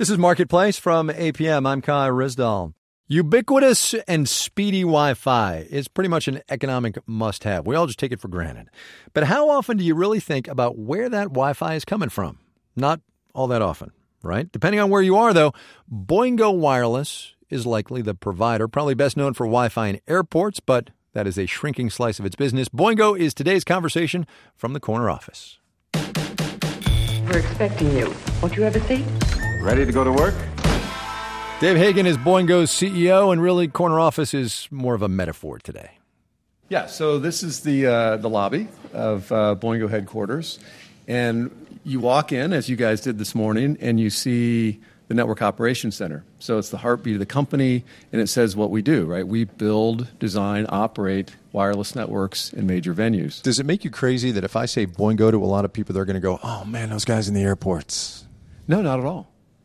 This is Marketplace from APM. I'm Kai Rizdal. Ubiquitous and speedy Wi-Fi is pretty much an economic must-have. We all just take it for granted. But how often do you really think about where that Wi-Fi is coming from? Not all that often, right? Depending on where you are, though, Boingo Wireless is likely the provider, probably best known for Wi-Fi in airports, but that is a shrinking slice of its business. Boingo is today's conversation from the corner office. We're expecting you. Won't you have a seat? Ready to go to work? Dave Hagan is Boingo's CEO, and really, corner office is more of a metaphor today. Yeah, so this is the lobby of Boingo headquarters, and you walk in, as you guys did this morning, and you see the Network Operations Center. So it's the heartbeat of the company, and it says what we do, right? We build, design, operate wireless networks in major venues. Does it make you crazy that if I say Boingo to a lot of people, they're going to go, oh, man, those guys in the airports? No, not at all.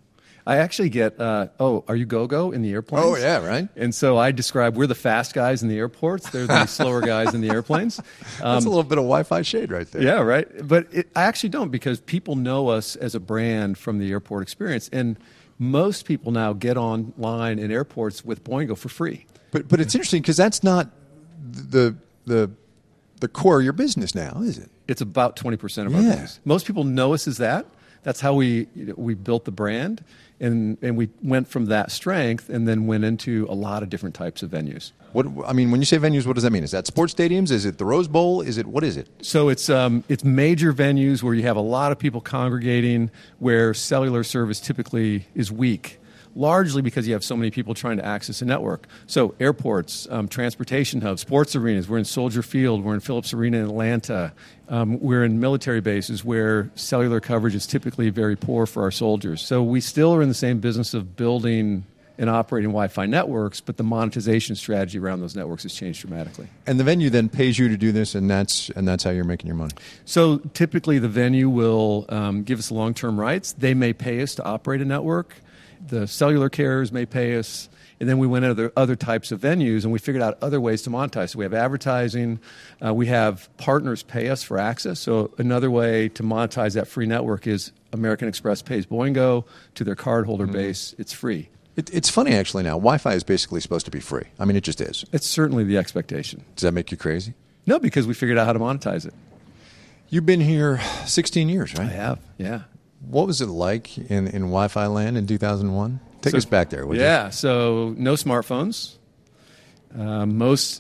I actually get, are you go-go in the airplanes? Oh, yeah, right. And so I describe we're the fast guys in the airports. They're the slower guys in the airplanes. That's a little bit of Wi-Fi shade right there. Yeah, right. But I actually don't, because people know us as a brand from the airport experience. And most people now get online in airports with Boingo for free. But it's interesting because that's not the core of your business now, is it? It's about 20% of our business. Most people know us as that. That's how we built the brand. And we went from that strength and then went into a lot of different types of venues. When you say venues, what does that mean? Is that sports stadiums? Is it the Rose Bowl? What is it? So it's major venues where you have a lot of people congregating, where cellular service typically is weak, largely because you have so many people trying to access a network. So airports, transportation hubs, sports arenas. We're in Soldier Field. We're in Phillips Arena in Atlanta. We're in military bases where cellular coverage is typically very poor for our soldiers. So we still are in the same business of building and operating Wi-Fi networks, but the monetization strategy around those networks has changed dramatically. And the venue then pays you to do this, and that's how you're making your money. So typically the venue will give us long-term rights. They may pay us to operate a network. The cellular carriers may pay us. And then we went into other types of venues, and we figured out other ways to monetize. So we have advertising. We have partners pay us for access. So another way to monetize that free network is American Express pays Boingo to their cardholder base. It's free. It's funny, actually, now. Wi-Fi is basically supposed to be free. I mean, it just is. It's certainly the expectation. Does that make you crazy? No, because we figured out how to monetize it. You've been here 16 years, right? I have, yeah. What was it like in Wi-Fi land in 2001? Take us back there, would you? Yeah, so no smartphones. Most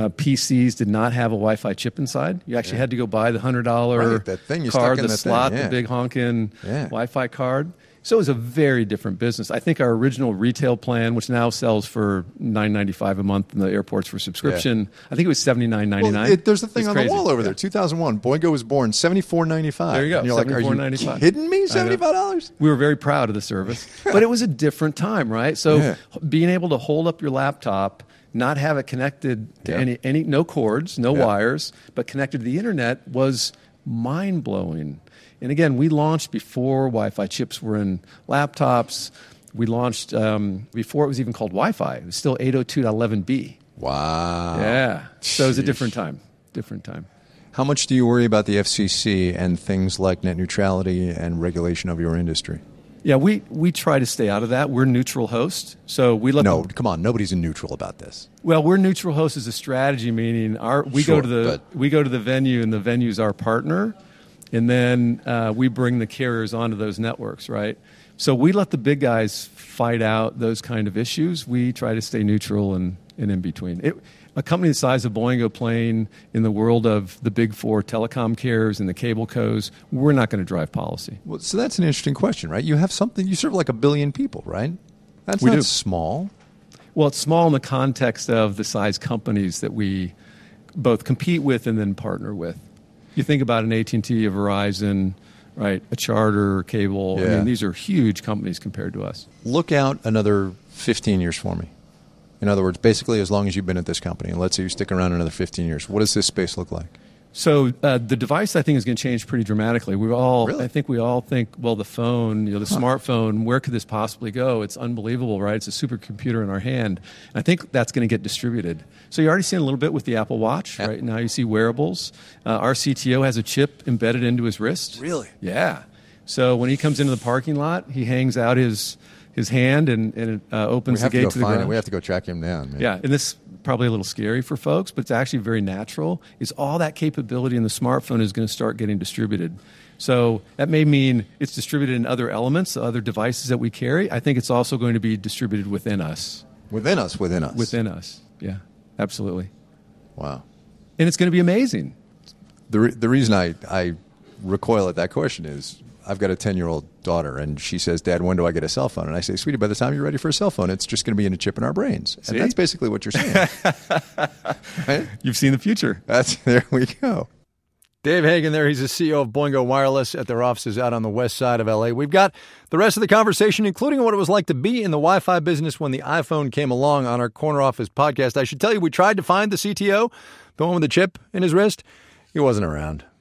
PCs did not have a Wi-Fi chip inside. You actually had to go buy the $100 that thing you card, stuck in the that slot, thing, the big honkin' Wi-Fi card. So it was a very different business. I think our original retail plan, which now sells for $9.95 a month in the airports for subscription, I think it was $79.99. Well, there's the thing it's on crazy. the wall over there, 2001. Boingo was born $74.95. There you go, And you're like, are you kidding me? $75? We were very proud of the service. But it was a different time, right? So being able to hold up your laptop, not have it connected to any no cords, no wires, but connected to the internet was mind-blowing. And again, we launched before Wi-Fi chips were in laptops. We launched before it was even called Wi-Fi. It was still 802.11b. Wow. Yeah. So it was a different time. Different time. How much do you worry about the FCC and things like net neutrality and regulation of your industry? Yeah, we try to stay out of that. We're neutral host, so we let come on, nobody's in neutral about this. Well, we're neutral host as a strategy, meaning we go to the venue, and the venue's our partner, and then we bring the carriers onto those networks, right? So we let the big guys fight out those kind of issues. We try to stay neutral and in between. A company the size of Boingo playing in the world of the big four telecom carriers and the cable cos, we're not going to drive policy. Well, so that's an interesting question, right? You have something, you serve like 1 billion people, right? That's not small. Well, it's small in the context of the size companies that we both compete with and then partner with. You think about an AT&T, a Verizon, right, a Charter, cable. Yeah. I mean, these are huge companies compared to us. Look out another 15 years for me. In other words, basically as long as you've been at this company, and let's say you stick around another 15 years, what does this space look like? So the device, I think, is going to change pretty dramatically. I think we all think, well, the phone, the smartphone, where could this possibly go? It's unbelievable, right? It's a supercomputer in our hand. And I think that's going to get distributed. So you're already seeing a little bit with the Apple Watch, right? Now you see wearables. Our CTO has a chip embedded into his wrist. Really? Yeah. So when he comes into the parking lot, he hangs out his hand and it opens the gate to the garage. We have to go track him down. Man. Yeah, and this is probably a little scary for folks, but it's actually very natural. Is all that capability in the smartphone is going to start getting distributed. So that may mean it's distributed in other elements, other devices that we carry. I think it's also going to be distributed within us. Within us. Within us, yeah, absolutely. Wow. And it's going to be amazing. The reason I recoil at that question is I've got a 10-year-old daughter, and she says, Dad, when do I get a cell phone? And I say, sweetie, by the time you're ready for a cell phone, it's just going to be in a chip in our brains. See? And that's basically what you're saying. Right? You've seen the future. There we go. Dave Hagan there. He's the CEO of Boingo Wireless at their offices out on the west side of L.A. We've got the rest of the conversation, including what it was like to be in the Wi-Fi business when the iPhone came along, on our Corner Office podcast. I should tell you, we tried to find the CTO, the one with the chip in his wrist. He wasn't around.